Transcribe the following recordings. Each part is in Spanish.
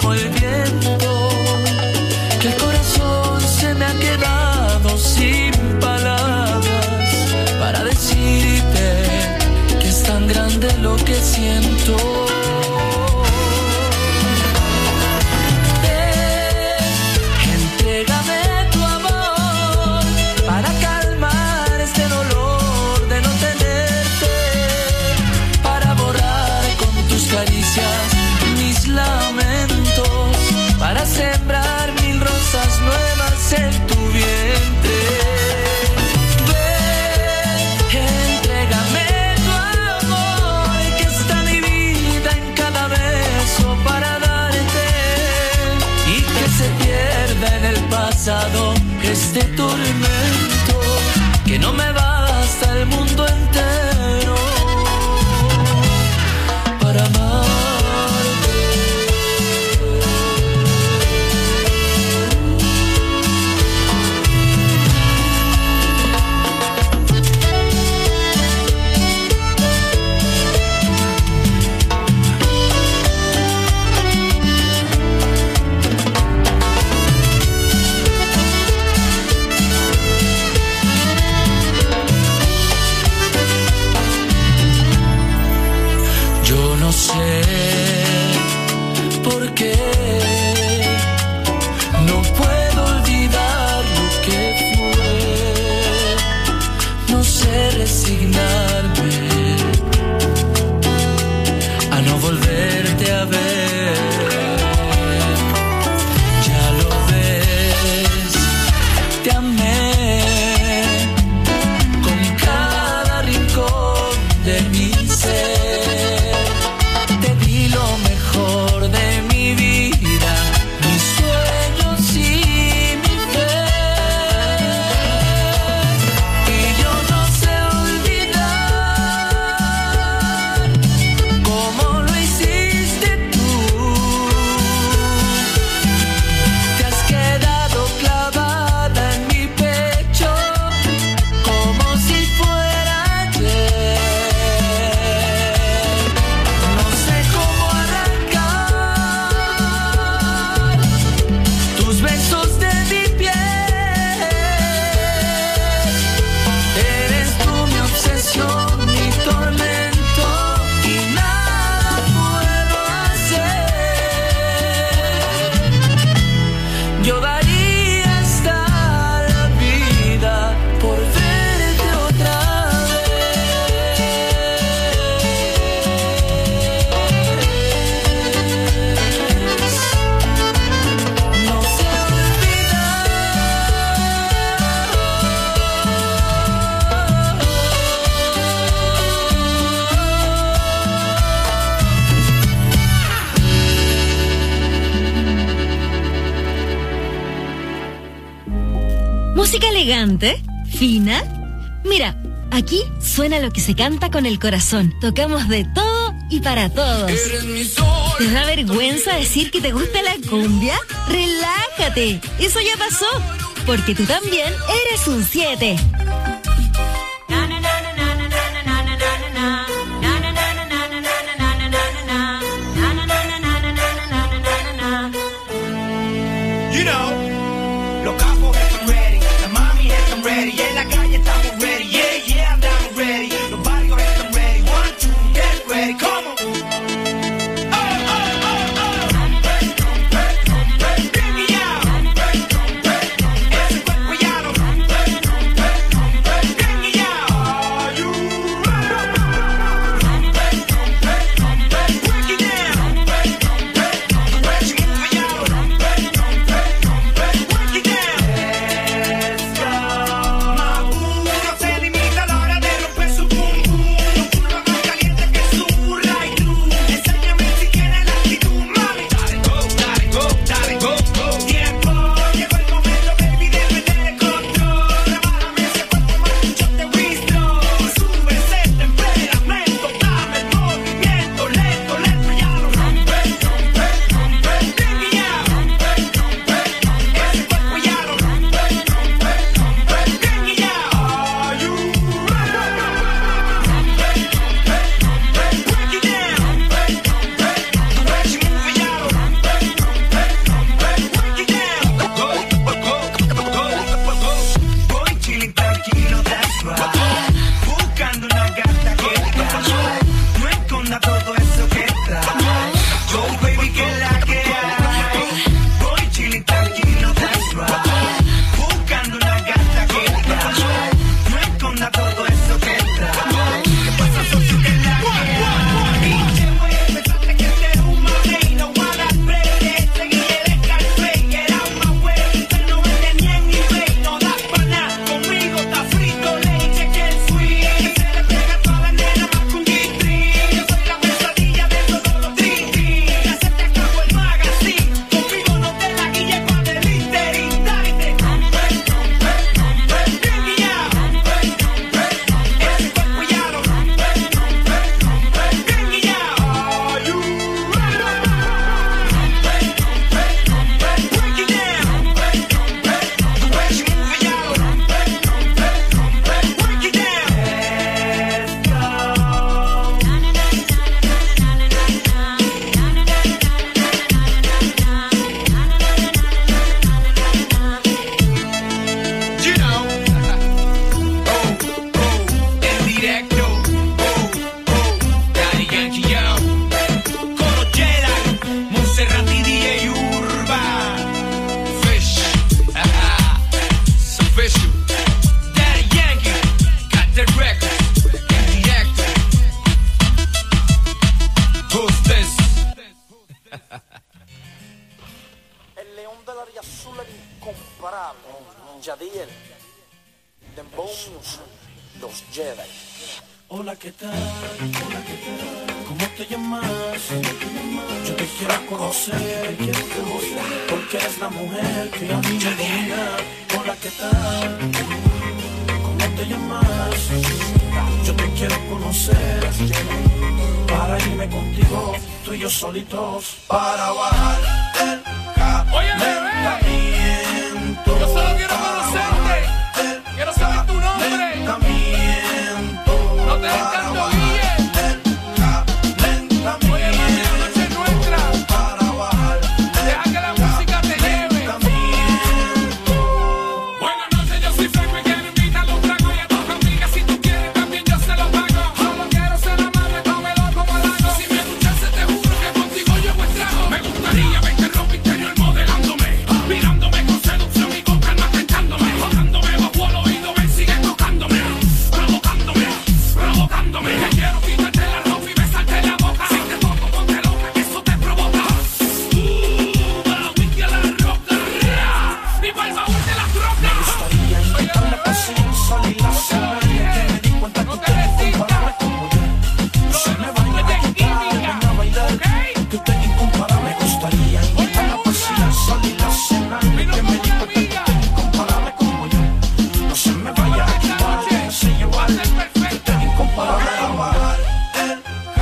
como el viento, que el corazón se me ha quedado sin palabras para decirte que es tan grande lo que siento. Mis lamentos para sembrar 1000 rosas nuevas en tu vientre. Ven, entrégame tu amor, que está mi vida en cada beso para darte, y que se pierda en el pasado este tormento, que no me basta el mundo entero para amar. No sé por qué no puedo olvidar lo que fue. No sé resignarme a no volverte a ver. Ya lo ves, te amé con cada rincón de mi ser. De mi vida, mis sueños y mi fe, y yo no sé olvidar como lo hiciste tú. Te has quedado clavada en mi pecho como si fuera ayer. No sé cómo tus besos de mi piel, eres tú mi obsesión, mi tormento, y nada puedo hacer. Yo daría hasta la vida por verte otra Música elegante, fina. Mira, aquí suena lo que se canta con el corazón. Tocamos de todo y para todos. ¿Te da vergüenza decir que te gusta la cumbia? Relájate, eso ya pasó, porque tú también eres un 7. Ready, en la calle estamos ready, yeah, yeah, andamos ready. Los barrios están ready, 1, 2, get ready, come on. Bring me out. Ese cuerpo ya no. león del área azul, el incomparable. Yadiel, Dembow Music, los Jedi. Hola, ¿qué tal? ¿Cómo te llamas? Yo te quiero conocer, porque eres la mujer que a mí me domina. Hola, ¿qué tal? ¿Cómo te llamas? Yo te quiero conocer, para irme contigo, tú y yo solitos, para bajar el calentamiento. Yo solo quiero conocerte, quiero saber tu nombre. No te des tanto guille. Oye, mami, la noche es nuestra. Deja que la música te lleve. Buenas noches, yo soy Franco y quiero invitar a los tragos y a tus amigas. Si tú quieres también yo se los pago. Solo quiero ser amable, cómelo como lago. Si me escuchaste te juro que contigo yo hago estrago. Me gustaría verte ropa interior modelándome, mirándome con seducción y con calma tentándome, tocándome bajo el oído, ven sigue tocándome, provocándome. Que quiero quitarte la ropa y besarte la boca. Si te toco ponte loca que eso te provoca. Para whisky a la roca y para el baúl de las rocas. Me gustaría invitarle paciencia y la cena, que me di cuenta que usted es incomparable como yo. No se me vaya a quitar, ven a bailar, que usted es incomparable. Me gustaría invitarle paciencia y la cena, que me di cuenta que usted es incomparable como yo. No se me vaya a quitar, déjese llevar, que usted es incomparable. Para bajar el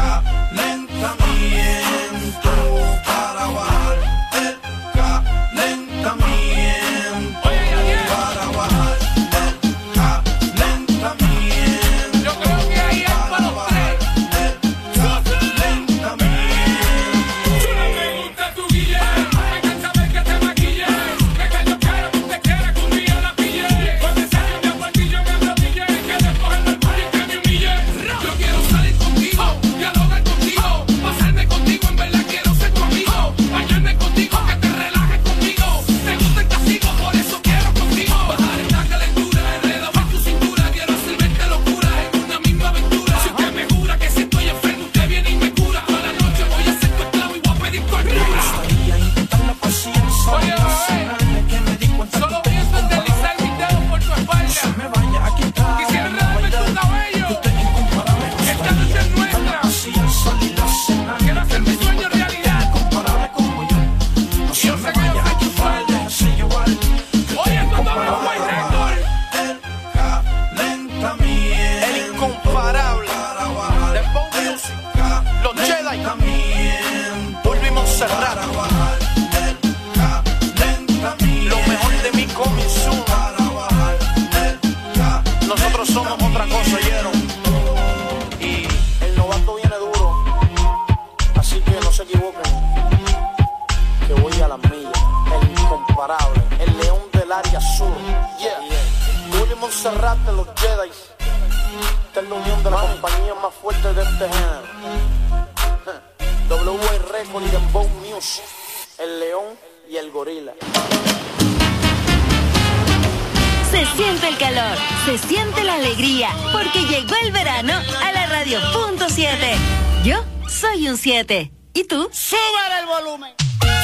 calentamiento, para bajar el calentamiento, para bajar el calentamiento. Yo creo que ahí es para los tres. Calentamiento. Chula, me gusta tu guille. Me encanta ver que te maquille. Que yo quiero que usted quiera que un día la pille. Cuando enseño mi apartillo me arrodille. Que después en el party que me humille. Yo quiero salir contigo, dialogar contigo, pasarme contigo, en verdad quiero ser tu amigo. Bañarme contigo, que te relajes conmigo. Me gusta el castigo, por eso quiero contigo. Bajar esta calentura, enredado en tu cintura. Quiero hacer verte locura en una misma aventura. Si usted me jura que si estoy enfermo usted viene y me cura. Toda la noche voy a ser tu esclavo y voy a pedir Me cordura. gustaría invitarle paciencia y la cena, que me di cuenta que Solo usted es pienso en incomparable. deslizar mis dedos por tu No se espalda. me vaya a quitar, Quisiera ven a enredarme bailar, tu cabello. que usted es incomparable. Me Esta noche gustaría es invitarle nuestra. paciencia y la cena, Quiero que hacer me mi di sueño cuenta que usted es realidad. incomparable como yo. No se Yo me sé que yo vaya a soy tu quitar, sueño. déjese llevar, que usted Oye, es esto es doble incomparable. white record. El calentamiento, El incomparable. para bajar Dembow Music, los Jedi. calentamiento, Volvimos a cerrar. para bajar el calentamiento. Lo mejor de mí coming soon. Para bajar el Nosotros somos otra cosa, ¿oyeron? Y el novato viene duro. Así que no se equivoquen. Que voy a las millas. El incomparable. El león del área sur. Yeah. Willy Montserrat de los Jedi. Esta es la unión de la compañía más fuerte de este género. WA Record y Dembow Music. El león y el gorila. Se siente el calor, se siente la alegría, porque llegó el verano a la radio .7. Yo soy un 7. ¿Y tú? ¡Súbale el volumen!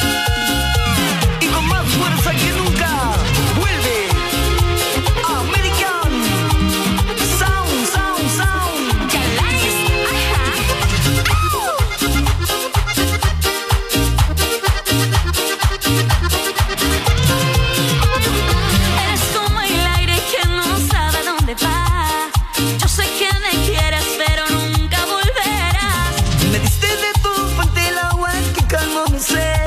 Y con más fuerza que nunca, vuelve American Sound, Sound, Sound. Chalanes, ajá. Es como el aire que no sabe a dónde va. Yo sé que me quieres, pero nunca volverás. Me diste de tu fuente el agua que calmó mi sed.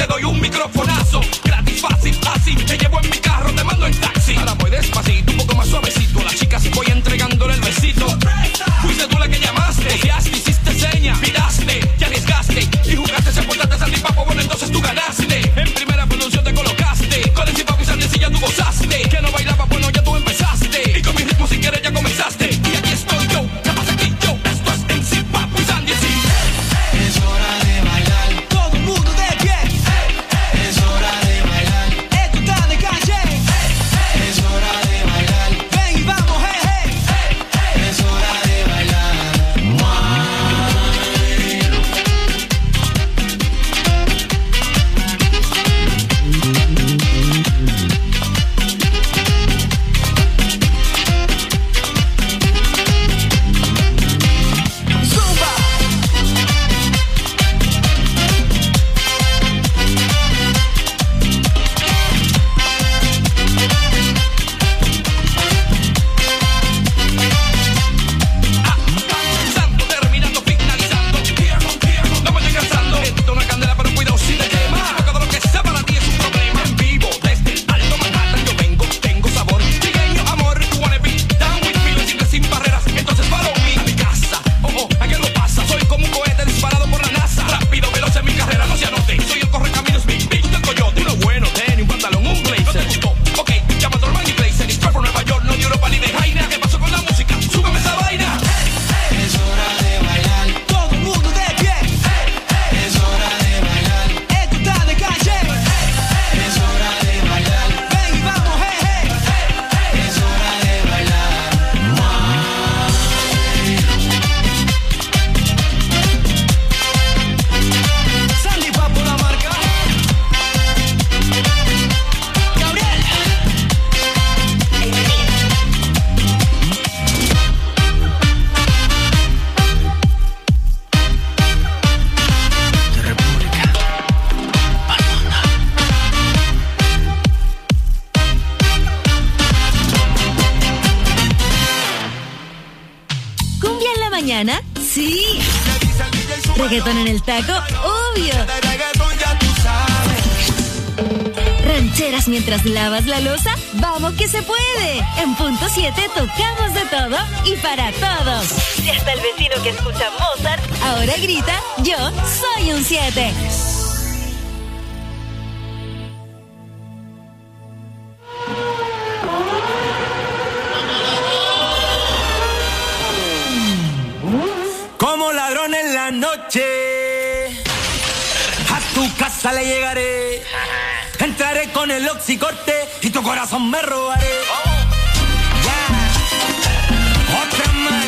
doy un microfonazo. Gratis, fácil, así, te llevo en mi carro, te mando en taxi. Ahora voy despacito, un poco más suavecito. A las chicas voy entregándole el besito. Fuiste tú la que llamaste, confiaste, hiciste seña, miraste, te arriesgaste y jugaste, se portaste saltipapo, bueno entonces tú ganaste. En primera producción te colocaste, con el cipapo y sandecilla tú gozaste. Que no bailaba, bueno ya tú empezaste. Y con mi ritmo si quieres ya comenzaste. Y aquí estoy yo, ¿qué pasa aquí yo? Esto es en cipapo y sandecilla. Es hora de bailar, todo el mundo de pie. Es hora de bailar, esto está de calle. Es hora de bailar, ven y vamos, hey, hey. Es hora de bailar, Zumba. Santo, terminando, finalizando. No me estoy cansando. Esto es una candela, pero cuidado si te quema. Todo lo que sea para ti es un problema. En vivo, desde el Alto Manhattan yo vengo, tengo sabor. Trigueño, amor, you wanna be down with me, lo hiciste sin barreras. Entonces follow me a mi casa. Oh, ¿a qué lo pasa? Soy como un cohete disparado por la NASA. Rápido, veloz en mi carrera, no se anote. Soy el correcaminos, Big Big del coyote. Uno bueno, tenis, un pantalón, un blazer. ¿No te gustó? Ok, llama a tu hermano y blazer. Straight from Nueva York, no de Europa ni de Jaina. ¿Qué pasó con la música? Súbeme esa vaina. Es hora de bailar, todo el mundo de pie. Es hora de bailar, esto está de calle. Es hora de bailar, ven y vamos, hey, hey. Es hora de bailar, Sandy Papo la marca. Gabriel. ¿Cumbia en la mañana? Sí. ¿Reggaetón en el taco? Obvio. ¿Rancheras mientras lavas la loza? ¡Vamos que se puede! En punto 7 tocamos de todo y para todos. Si hasta el vecino que escucha Mozart ahora grita, yo soy un 7. Como ladrón en la noche, a tu casa le llegaré. Entraré con el oxicorte y tu corazón me robaré. Ya, otra más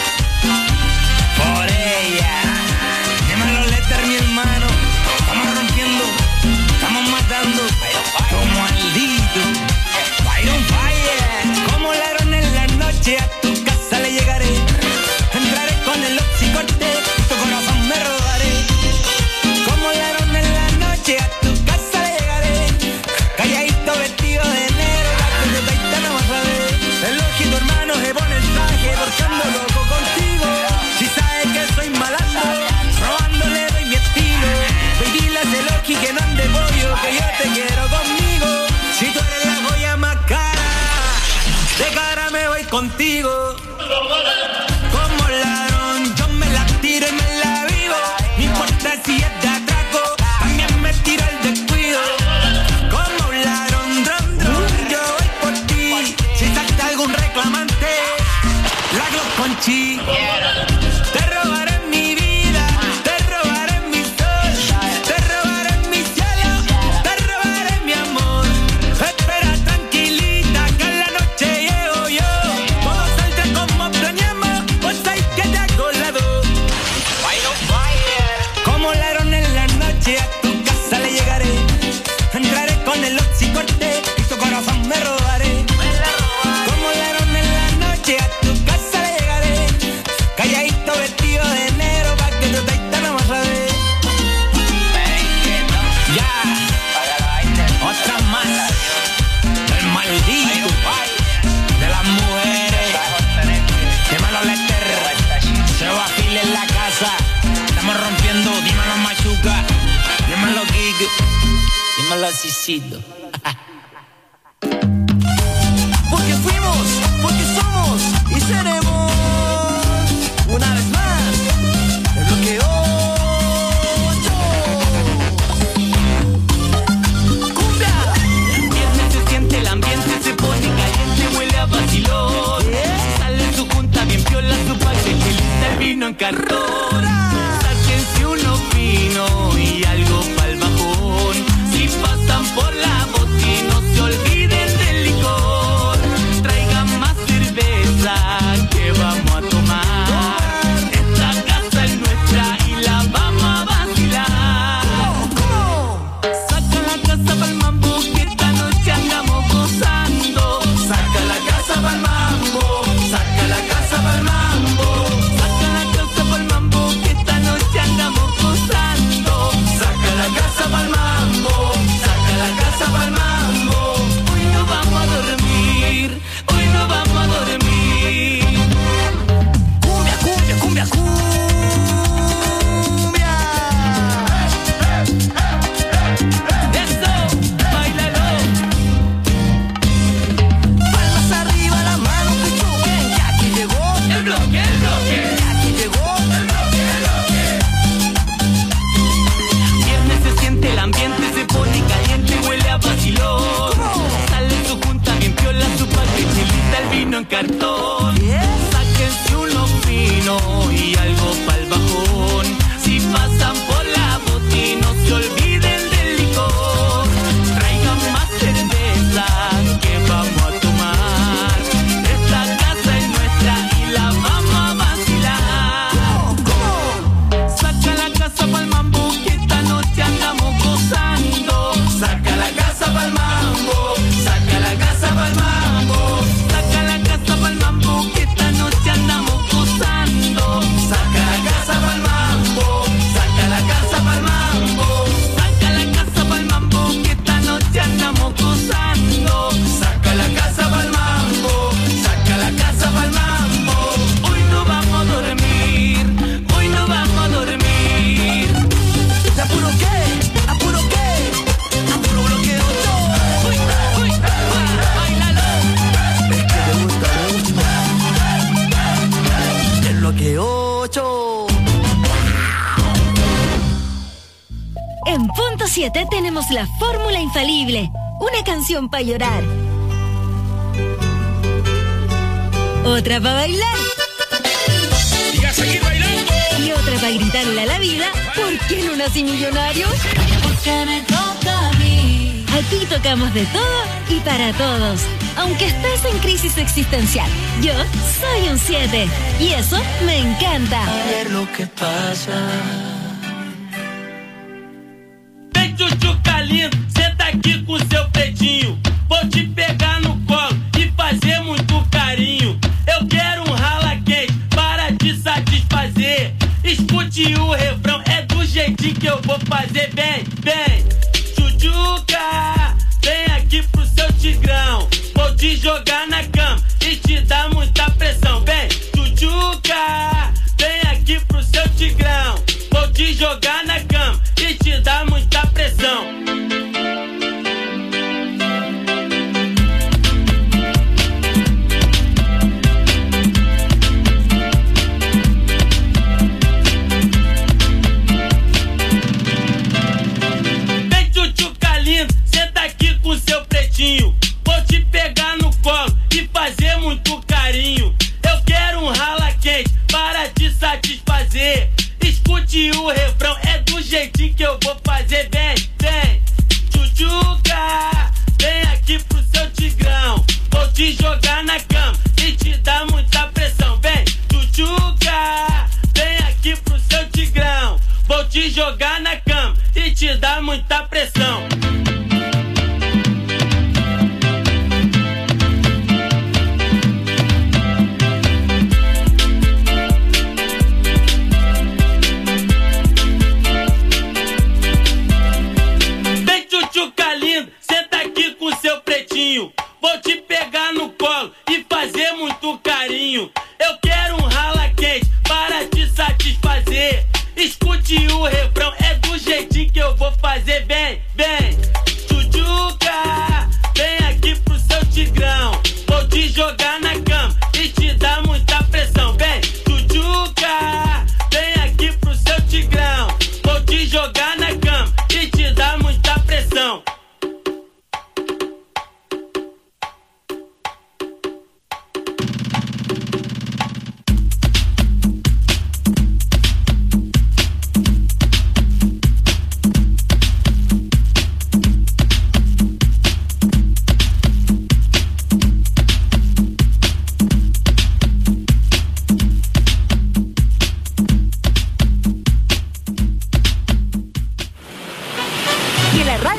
por ella. Dímelo, Lester, mi hermano. Estamos rompiendo, estamos matando como maldito. Fire on fire. Como ladrón en la noche, a tu casa le llegaré. Entraré con el oxicorte, tu corazón me robaré. Como ladrón en la noche, a tu casa le llegaré. Calladito vestido de negro, la que te Malasicito. Porque fuimos, porque somos y seremos una vez más el bloque 8. Cumbia. Viernes se siente, el ambiente se pone caliente, huele a vacilón. Sale su junta bien piola, su paquete, lista el vino en cartón. Sáquense uno fino y algo pa'l bajón. Si pasan por la boti, no se olviden del licor. Traigan más cerveza que vamos a tomar. Esta casa es nuestra y la vamos a vacilar. Saca la casa pa'l mambo, que esta noche andamos gozando. Saca la casa pa'l mambo, saca la casa pa'l mambo. Saca la casa pa'l mambo, que esta noche andamos gozando. Saca la casa pa'l mambo, saca la casa pa'l mambo. Hoy no vamos a dormir, hoy no vamos a dormir. Cumbia, cumbia, cumbia, cumbia. Eso, bailalo. Palmas arriba, las manos que choquen. Ya aquí llegó el bloque, el bloque. Ya aquí llegó el bloque, el bloque. Viernes se siente, el ambiente se pone caliente, huele a vacilón. Sale su junta bien piola, su paquete, lista el vino en cartón. Sáquense uno fino y algo pa'l bajón. Si pasan por la boti, no se olviden del licor. Traigan más cerveza que vamos a tomar. Esta casa es nuestra y la vamos a vacilar. Saca la casa pa'l mambo, que esta noche andamos gozando. Saca la casa pa'l mambo, saca la casa pa'l mambo. Saca la casa pa'l mambo, que esta noche andamos gozando. Saca la casa pa'l mambo, saca la casa pa'l mambo. Saca la casa pa'l mambo, que esta noche andamos gozando. Saca la casa pa'l mambo, saca la casa pa'l mambo. Hoy no vamos a dormir, hoy no vamos a dormir. ¿Apuro qué? ¿Apuro qué? Apuro bloque 8. Uy, uy, uy, bailalo. Es que te gusta mucho. El bloque 8. En punto 7 tenemos la fórmula infalible. Una canción para llorar. Otra para bailar. Y a seguir bailando. Y otra para gritarle a la vida. ¿Por qué no nací millonario? Porque me toca a mí. Aquí tocamos de todo y para todos. Aunque estés en crisis existencial, yo soy un 7. Y eso me encanta. A ver lo que pasa. Vem, tchutchuca lindo, senta aqui com seu peitinho. Vou te pegar no colo e fazer muito carinho. Eu quero um rala quente para te satisfazer. Escute o refrão, é do jeitinho que eu vou fazer. Vem, vem, tchutchuca, vem aqui pro seu tigrão. Vou te jogar na cama e te dar muita pressão. Vem, tchutchuca, vem aqui pro seu tigrão. Vou te jogar na cama e te dar muita pressão. Vem,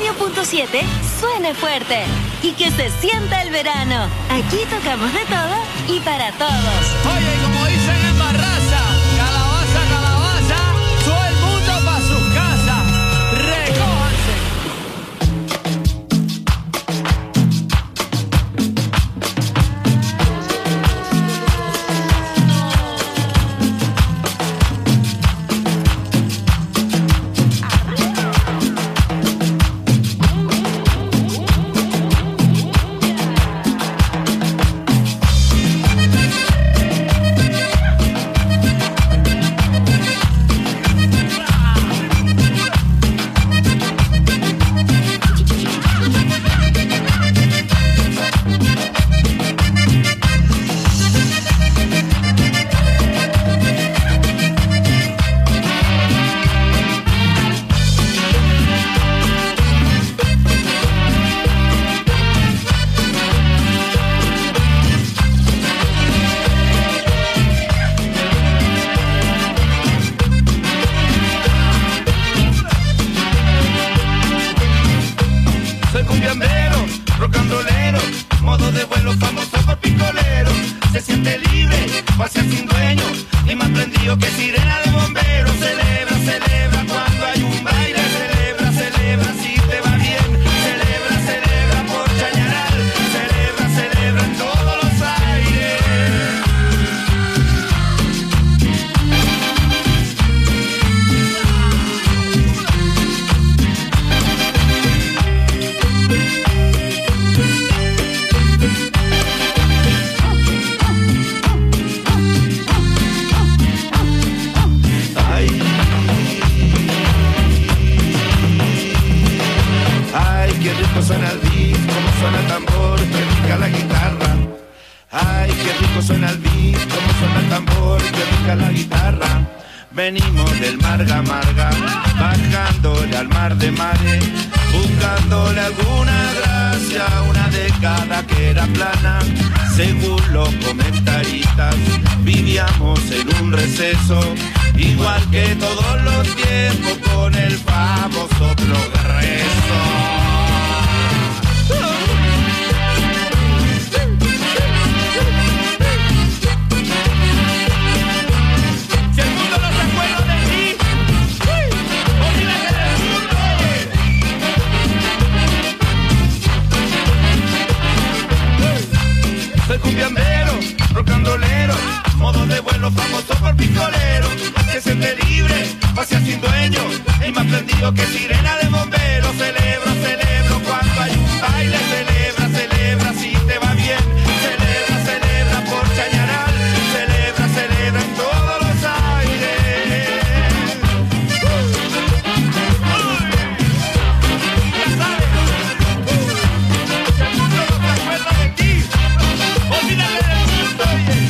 radio.7 suene fuerte y que se sienta el verano. Aquí tocamos de todo y para todos. Oye, como dicen en Barraza, calabaza, calabaza, todo el mundo pa' sus casas. Recójanse. Venimos del Marga Marga, bajándole al mar de mares, buscándole alguna gracia, una década que era plana. Según los comentaristas, vivíamos en un receso, igual que todos los tiempos, con el famoso progreso. Soy cumbiambero, rocandolero, modo de vuelo famoso por picolero. Se siente libre, vacía sin dueño, y más prendido que sirena de bombero. Celebro, celebro cuando hay un baile. Celebra, celebra si te va bien. Celebra, celebra por Chañaral. Celebra, celebra en todos los aires. Ya sabes, el mundo no se acuerda de ti. Olvídate del mundo,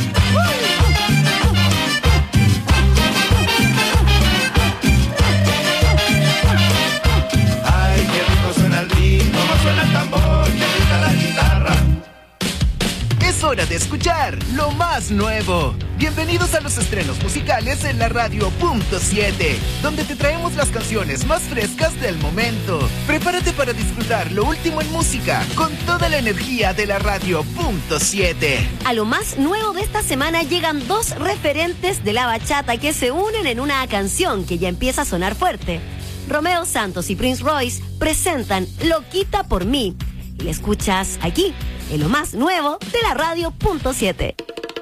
ay, qué rico suena el beat, cómo suena el tambor, qué rica la guitarra. Es hora de escuchar lo más nuevo. Bienvenidos a los estrenos musicales en la Radio Punto 7, donde te traemos las canciones más frescas del momento. Prepárate para disfrutar lo último en música con toda la energía de la Radio Punto 7. A lo más nuevo de esta semana llegan dos referentes de la bachata que se unen en una canción que ya empieza a sonar fuerte. Romeo Santos y Prince Royce presentan Loquita por mí. Y la escuchas aquí, en lo más nuevo de la Radio Punto 7.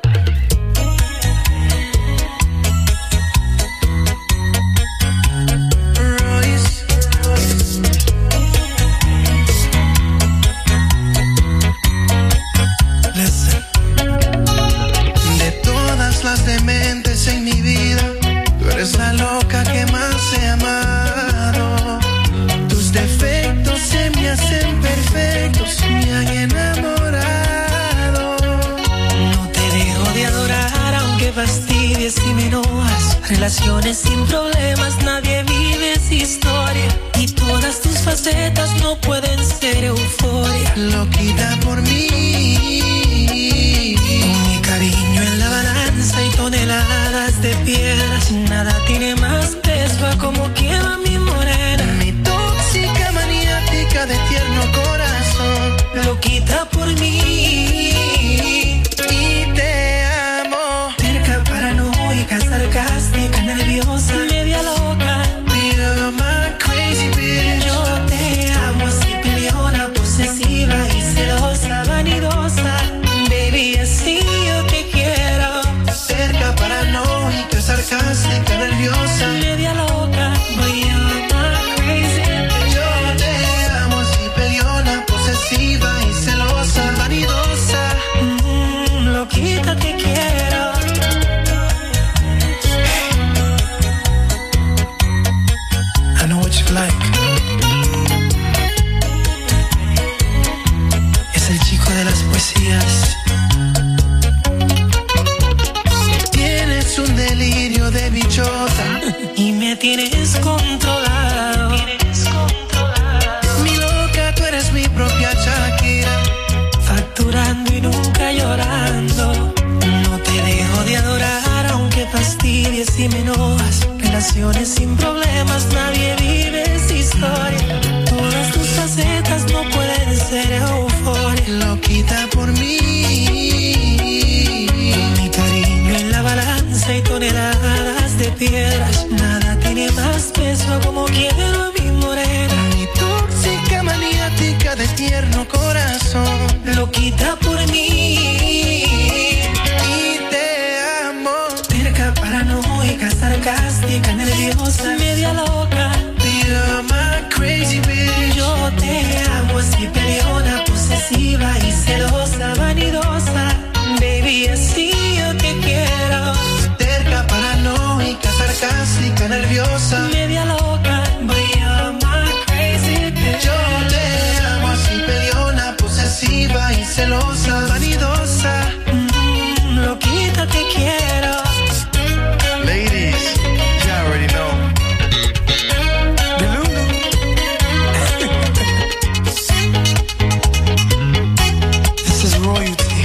De todas las dementes en mi vida, tú eres la loca que más he amado. Tus defectos se me hacen perfectos, me han enamorado. No te dejo de adorar aunque fastidies y me enojas. Relaciones sin problemas, nadie vive esa historia. Y todas tus facetas no pueden ser euforia. Loquita por mí, con mi cariño en la balanza y toneladas de piedras. Nada tiene más peso a como quema mi morena. Mi tóxica maniática vacaciones sin problemas, nadie vive esa historia. Todas tus facetas no pueden ser euforia. Loquita por mí, mi cariño en la balanza y toneladas de piedras. Nada tiene más peso como quiero a mi morena. Mi tóxica maniática de tierno corazón. Loquita por mí y te amo. Terca, paranoica, sarcástica, nerviosa, media loca. You're my crazy bitch. Yo te amo así, peleona, posesiva y celosa, vanidosa. Baby, así yo te quiero. Terca, paranoica, sarcástica, nerviosa, media loca. But you're my crazy bitch. Yo te amo así, peleona, posesiva y celosa, vanidosa. Loquita, te quiero. Ladies, you already know. This is royalty.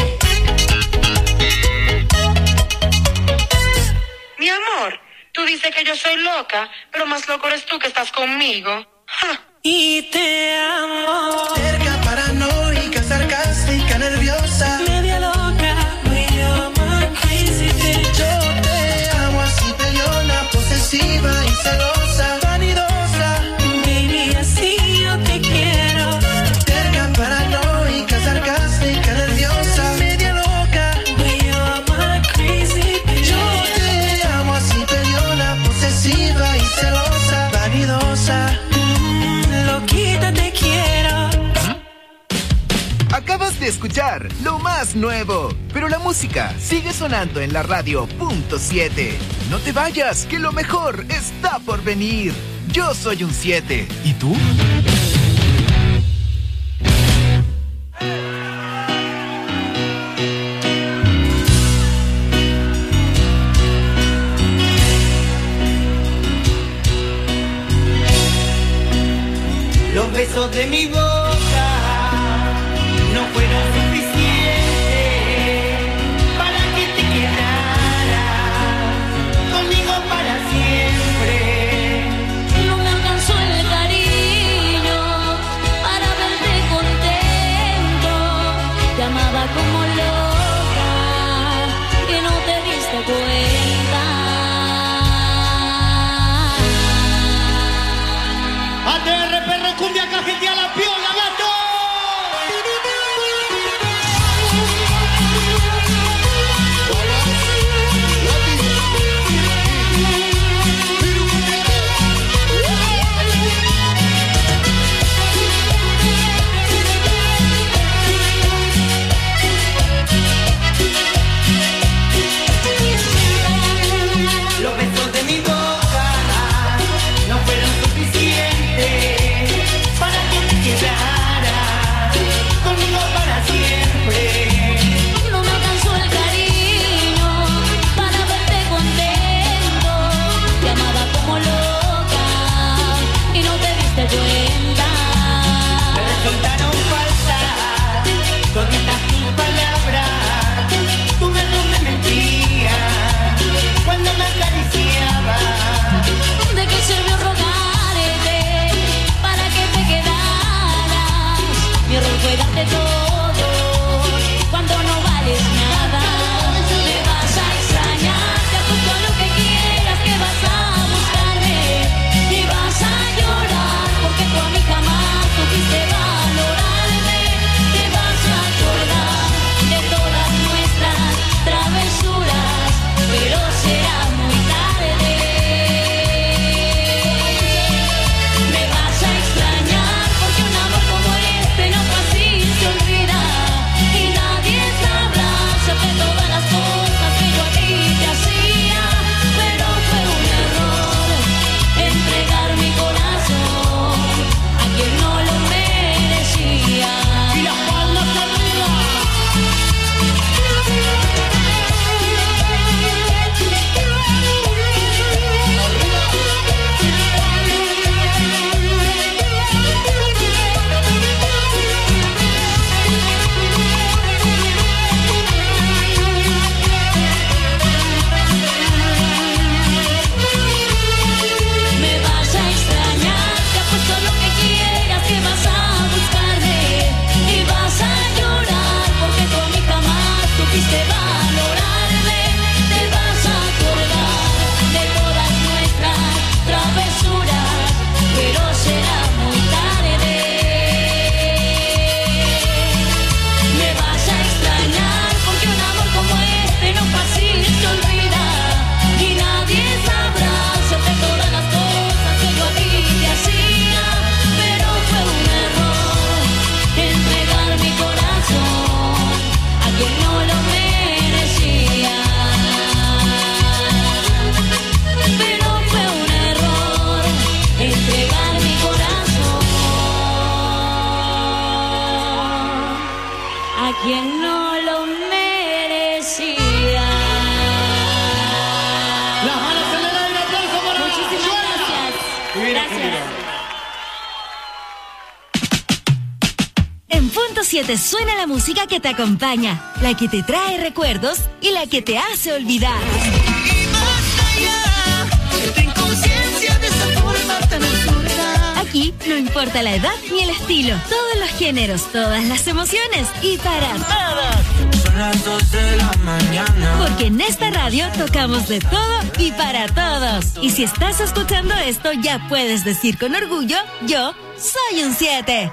Mi amor, tú dices que yo soy loca, pero más loco eres tú que estás conmigo. ¡Ja! Y te amo. Cerca, paranoica, sarcástica, nerviosa, media loca. You're my crazy bitch. Yo te amo así, peleona, posesiva y celosa, vanidosa. Baby, así yo te quiero. Cerca, paranoica, sarcástica, nerviosa, media loca. You're my crazy bitch. Yo te amo así, peleona, posesiva y celosa, vanidosa. Loquita, te quiero. Acabas de escuchar lo más nuevo, pero la música sigue sonando en la radio .7. No te vayas, que lo mejor está por venir. Yo soy un 7. ¿Y tú? Los besos de mi boca no fueron suficientes para que te quedaras conmigo para siempre. No me alcanzó el cariño para verte contento. Te amaba como loca y no te diste cuenta. ATR, perro, cumbia, cajetea la piola, gato. Los besos de mi boca no fueron suficientes para que te quedaras conmigo para siempre. No me alcanzó el cariño para verte contento. Te amaba como loca y no te diste cuenta. Me resultaron falsas todas tus palabras. Tu beso me mentía cuando me acariciaba. ¿De qué sirvió rogarte para que te quedaras? Mi error fue darte todo cuando no vales nada. Me vas a extrañar, te apuesto a lo que quieras que vas a buscarme. Y vas a llorar porque tú a mí jamás supiste valorarme. Te vas a acordar de todas nuestras travesuras, pero será muy tarde. Me vas a extrañar porque un amor como este no fue así, se olvida. quien no lo merecía. Las manos en el aire, aplauso para Muchísimas gracias. Gracias. En punto 7 suena la música que te acompaña, la que te trae recuerdos y la que te hace olvidar. Aquí no importa la edad ni el estilo, todos los géneros, todas las emociones y para todos. Son las 2 de la mañana. Porque en esta radio tocamos de todo y para todos. Y si estás escuchando esto, ya puedes decir con orgullo, yo soy un 7.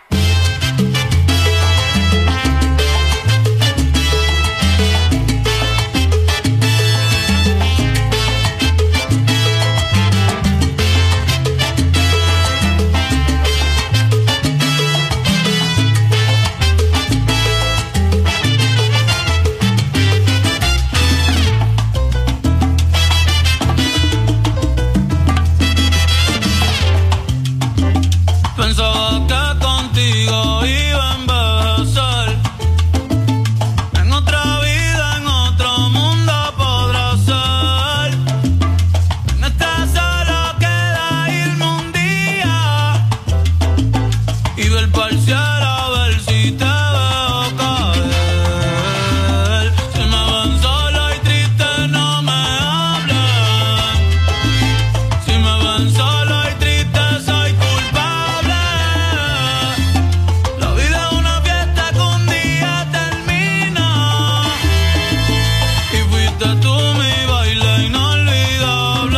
Pensaba que contigo iba a envejecer. En otra vida, en otro mundo podrá ser. En esta solo queda irme un día y ver pa'l cielo a ver si te veo caer. Si me ven solo y triste no me hablen. Si me ven solo y triste soy culpable. La vida es una fiesta que un día termina. Y fuiste tú mi baile inolvidable.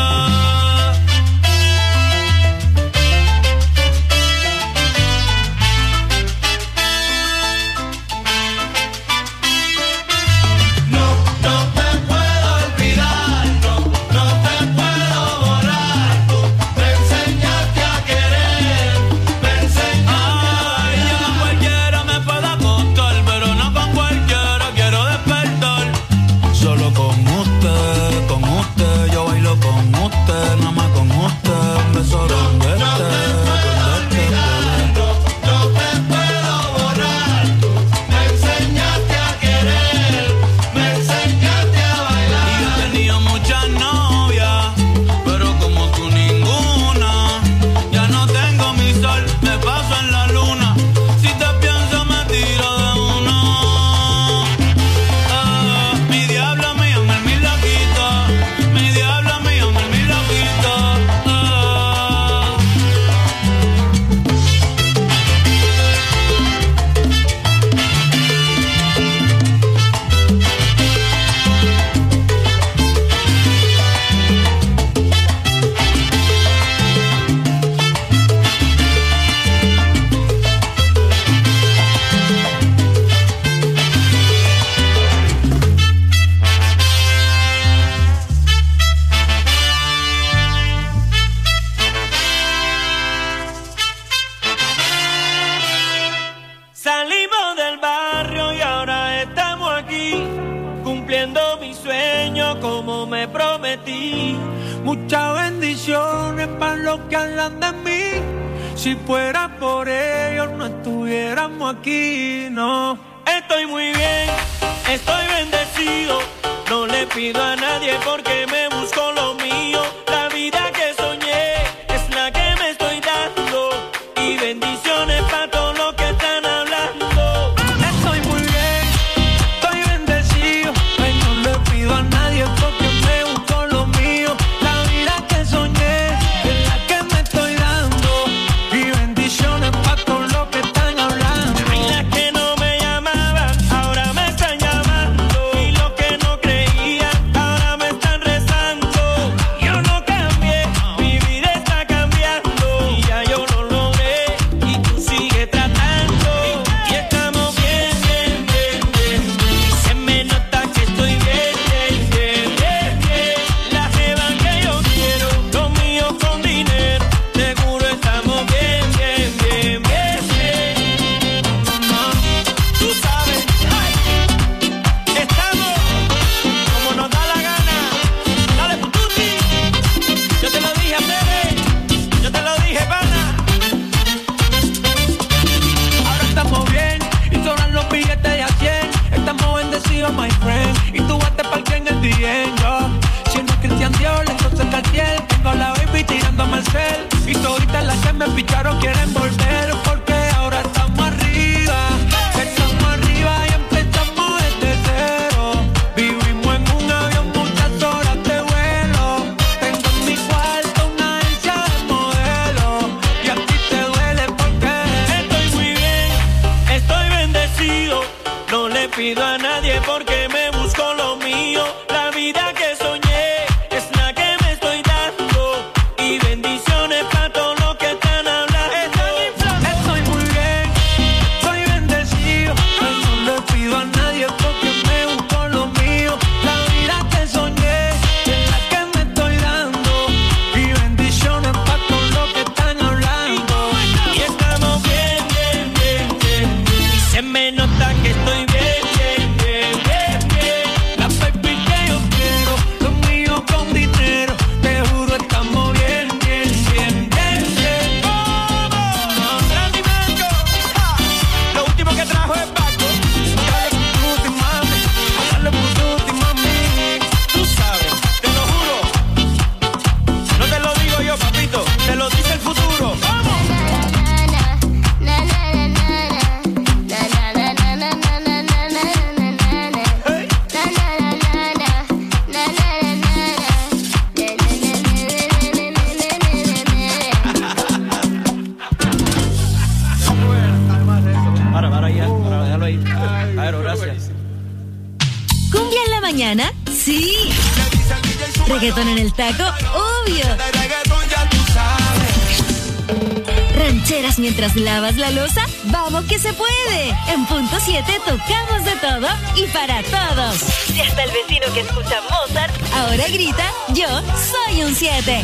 No te puedo olvidar, no te puedo borrar. Tú me enseñaste a querer, me enseñaste a bailar. Ya con cualquiera me puedo acostar, pero no con cualquiera quiero despertar. Solo con usted, yo bailo con usted, nada más con usted, un beso donde esté, no te puedo borrar. Tú me enseñaste a querer, me enseñaste a bailar. Y yo he tenido muchas novias, pero como tú ninguna. Ya no tengo mi sol, me paso en la luna. Si te pienso me tiro de uno. Mi diablo mío, mi loquito. Mi diablo mío, mi loquito. Salimos del barrio y ahora estamos aquí, cumpliendo mi sueño como me prometí. Muchas bendiciones para los que hablan de mí. Si fuera por ellos no estuviéramos aquí, no. Estoy muy bien, estoy bendecido. No le pido a nadie porque me busco lo mío. La vida que soñé es la que me estoy dando. Y bendiciones para todos los que están hablando. Estoy muy bien, estoy bendecido. Ay, no le pido a nadie porque me busco lo mío. La vida que soñé es la que me estoy dando. Y bendiciones para todos los que están hablando. Ay, las que no me llamaban, ahora me están llamando. Y los que no creían, ahora me están rezando. conmigo, my friend. Y tú vas te parque en el DM, yo. Siendo Christian Dior, entonces Cartier. Tengo la baby tirándome el cel. Y toditas las que me picharon quieren volver. Porque ahora estamos arriba. Estamos arriba y empezamos desde cero. Vivimos en un avión, muchas horas de vuelo. Tengo en mi cuarto una agencia de modelo. Y a ti te duele porque estoy muy bien, estoy bendecido. No le pido a nadie porque me busco lo mío. La vida que soñé es la que me estoy dando. Y bendiciones para todo lo que están hablando. estoy muy bien, soy bendecido. No le pido a nadie porque me busco lo mío. La vida que soñé es la que me estoy dando. Y bendiciones para todo lo que están hablando. Y estamos bien, bien, bien, bien, bien. Y se me nota que estoy bien. ¿Cumbia en la mañana? Sí. ¿Reggaetón en el taco? Obvio. ¿Rancheras mientras lavas la loza? ¡Vamos que se puede! En punto 7 tocamos de todo y para todos. Si hasta el vecino que escucha Mozart ahora grita, yo soy un 7.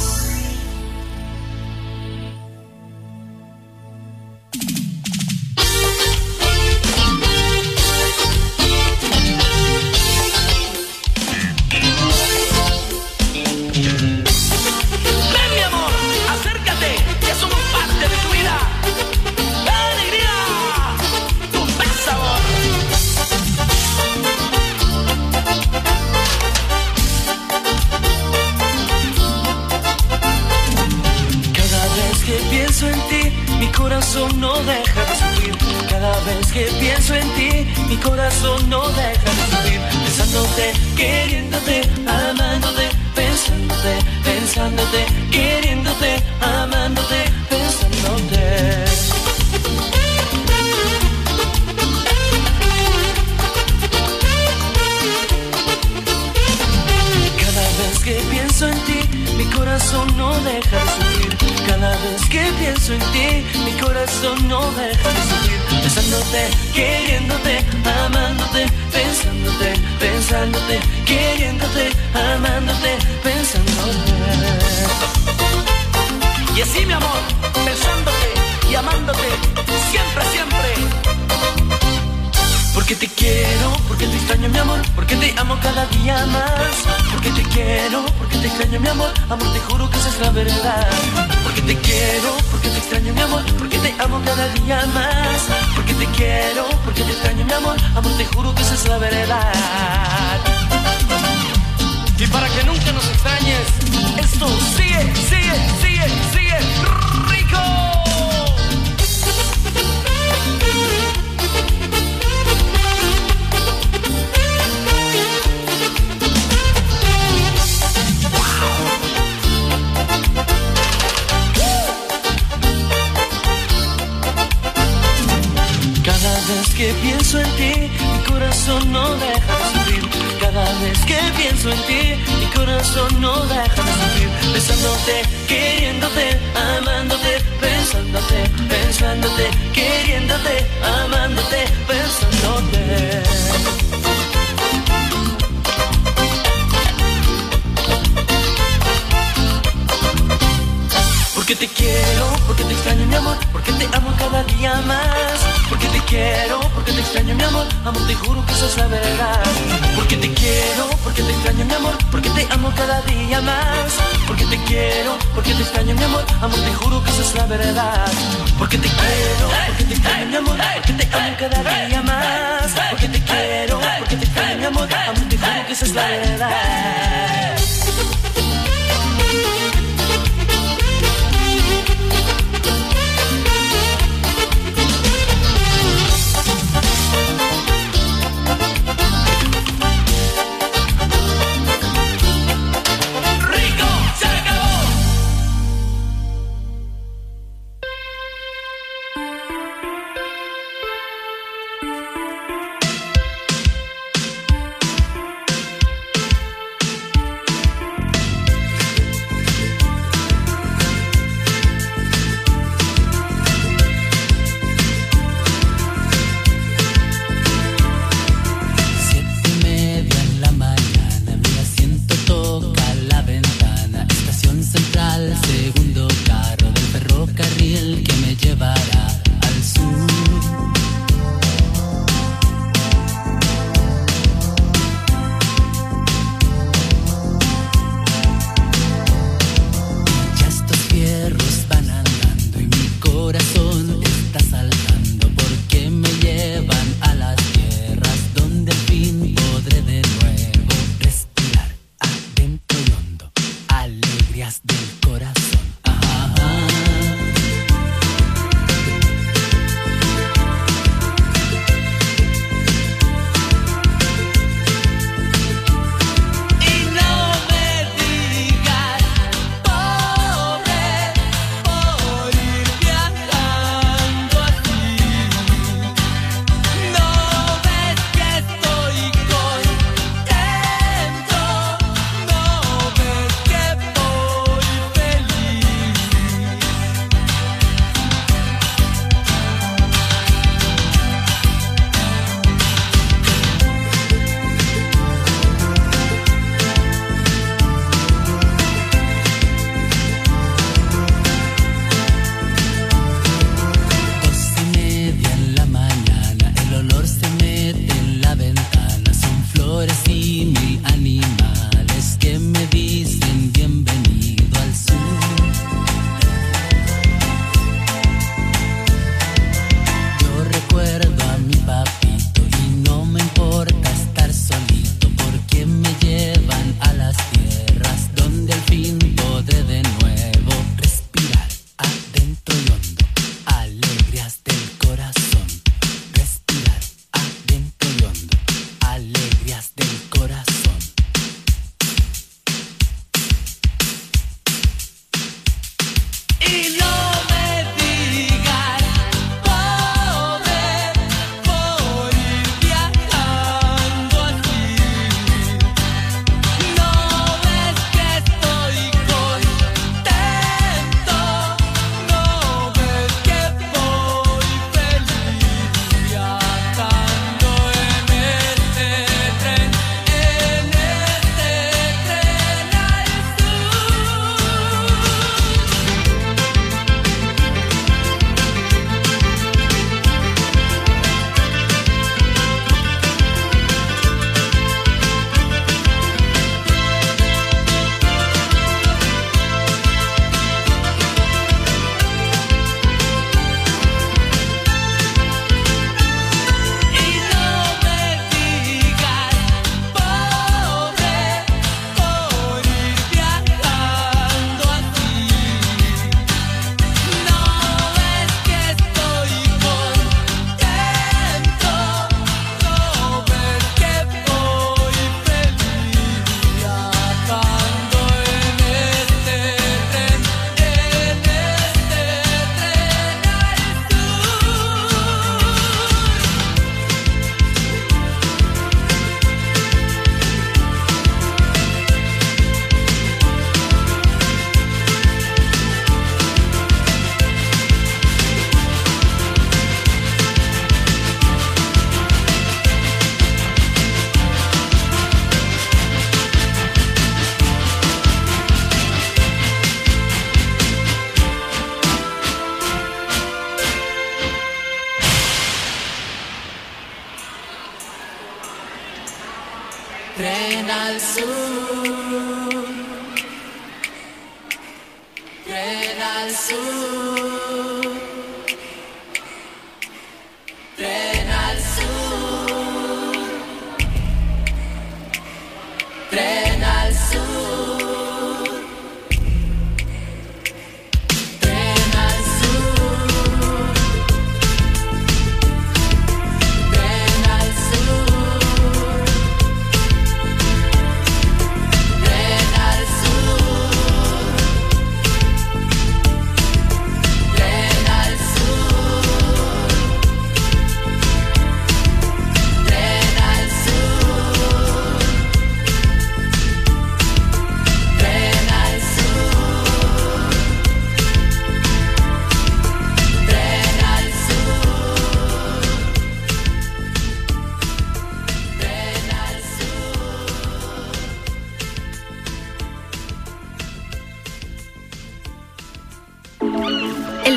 No deja de subir. Cada vez que pienso en ti, mi corazón no deja de subir. Pensándote, queriéndote, amándote, pensándote, pensándote, queriéndote, amándote, pensándote. Cada vez que pienso en ti, mi corazón no deja de subir. Cada vez que pienso en ti, mi corazón no deja de subir. Pensándote, queriéndote, amándote, pensándote, pensándote, queriéndote, amándote, pensándote. Y así, mi amor, pensándote y amándote, siempre, siempre. Porque te quiero, porque te extraño, mi amor, porque te amo cada día más. Porque te quiero, porque te extraño, mi amor, amor, te juro que esa es la verdad. Porque te quiero, porque te extraño, mi amor, porque te amo cada día más. Porque te quiero, porque te extraño, mi amor, amor, te juro que esa es la verdad. Y para que nunca nos extrañes, esto sigue, sigue, sigue, sigue rico. Cada vez que pienso en ti, mi corazón no deja de subir. Cada vez que pienso en ti, mi corazón no deja de subir. Pensándote, queriéndote, amándote, pensándote, pensándote, queriéndote, amándote, pensándote. Porque te quiero, porque te extraño, mi amor, porque te amo cada día más. Porque te quiero, porque te extraño, mi amor, amor, te juro que esa es la verdad. Porque te quiero, porque te extraño, mi amor, porque te amo cada día más. Porque te quiero, porque te extraño, mi amor, amor, te juro que esa es la verdad. Porque te quiero, porque te extraño, mi amor, porque te amo cada día más. Porque te quiero, porque te extraño, soledad. Tren al sur, tren al sur, tren al sur,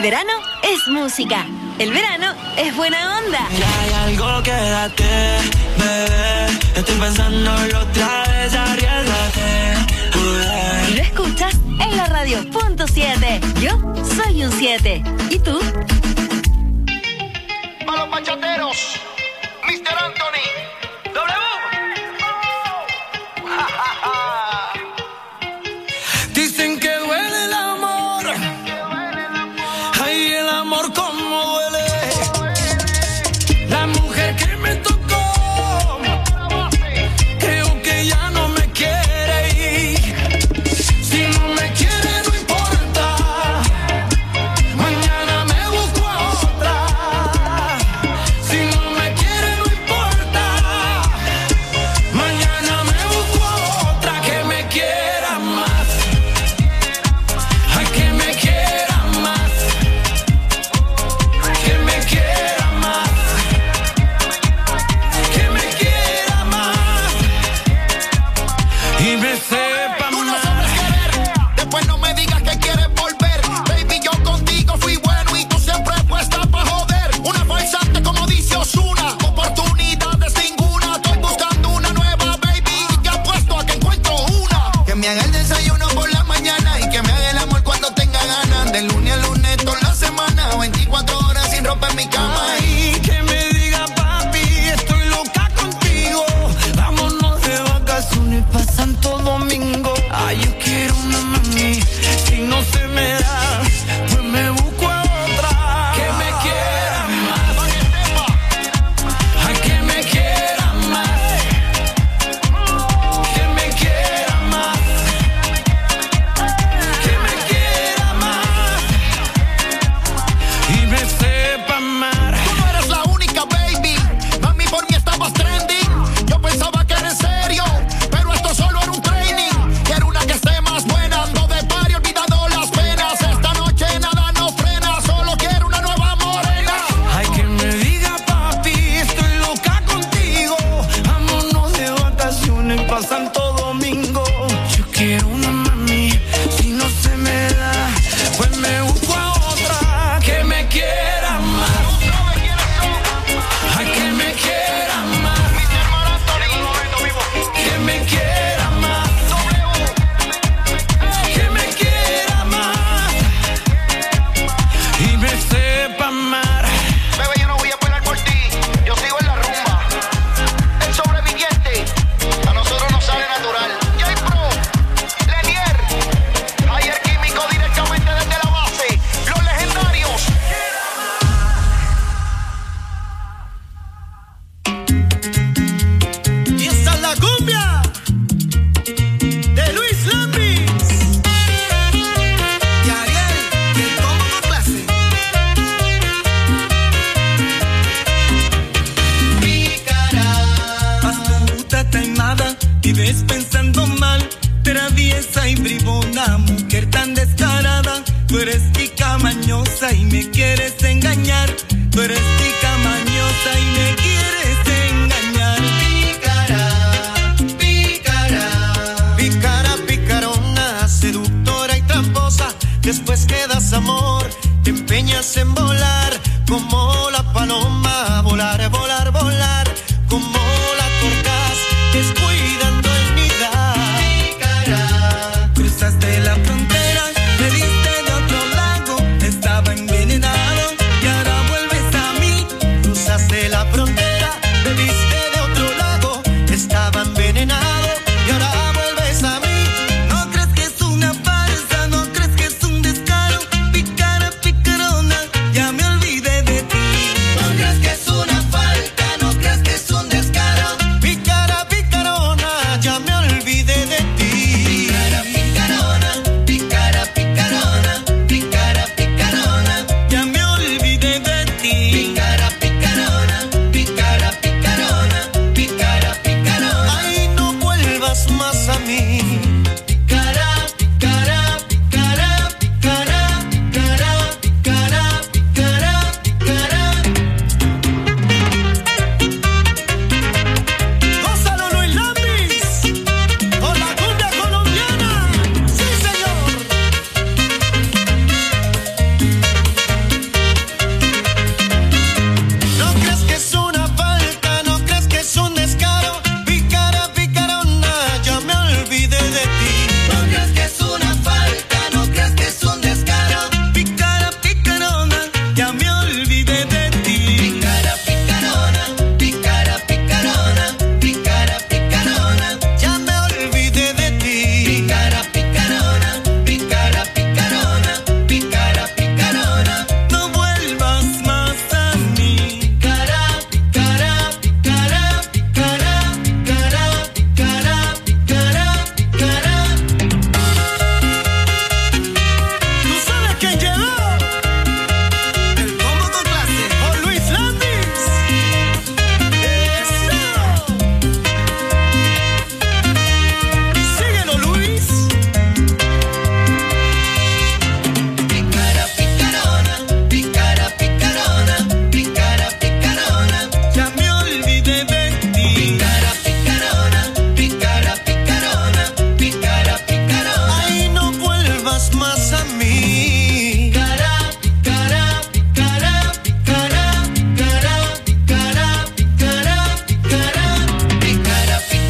verano es música. El verano es buena onda. Y hay algo, quédate, bebé. Estoy pensándolo otra vez, arriesgate. Y lo escuchas en la radio.7. Yo soy un 7. ¿Y tú? Para los bachateros, Mr. Anthony. Dicen que duele el amor. Ay, el amor como duele. La mujer que me tocó, creo que ya no me quiere ir. Si no me quiere no importa, mañana me busco a otra. Si no me quiere no importa, mañana me busco a otra que me quiera más. Ay, que me quiera más, que me quiera más, que me quiera más y me sepa Tú no más. sabes querer, después no me digas que quieres volver. Baby, yo contigo fui bueno y tú siempre puesta pa' joder. Una falsante como dice Ozuna, oportunidades ninguna. Estoy buscando una nueva, baby, y te apuesto a que encuentro una. Que me haga el desayuno por la mañana y que me haga el amor cuando tenga ganas. De lunes a lunes toda la semana, 24 horas sin romper mi cama. Ay, que me diga papi, estoy loca contigo. Vámonos de vacaciones pa' Santo Domingo. Ay, yo quiero una mami, si no se me da, pues me busco a otra. Que me quiera más, ay, que me quiera más, que me quiera más, que me quiera más y me sepa amar. Tú no eres la única, baby. Mami, por mí estabas trending. Yo pensaba que era en serio, pero esto solo era un training. Quiero una que esté más buena. Ando de party olvidando las penas. Esta noche nada nos frena. Solo quiero una nueva morena. Ay, que me diga papi, estoy loca contigo. Vámonos de vacaciones pa' Santo Domingo. Yo quiero una mami, si no se me da, pues me busco a otra que me quiera más. Ay, que me quiera más, que me quiera más, que me quiera más y me sepa amar. Bebé, yo no voy a pelear por ti. Yo sigo en la rumba. El sobreviviente, a nosotros nos sale natural. J-Pro, Lenier, Ayer Químico directamente desde la base. Los legendarios. Y esta es la cumbia de Luis Lambis y Ariel, que como con clase. Astuta, taimada, vives pensando mal, traviesa y bribona, mujer tan descarada. Tú eres tica mañosa y me quieres engañar. Tú eres tica mañosa y me quieres engañar. Pícara, picarona, seductora y tramposa. Después que das amor, te empeñas en volar como la paloma. Volar, volar, volar, como la torcaz, descuidando el nidar. Cruzaste la frontera, me diste de otro lado. Estaba envenenado y ahora vuelves a mí. Cruzaste la frontera.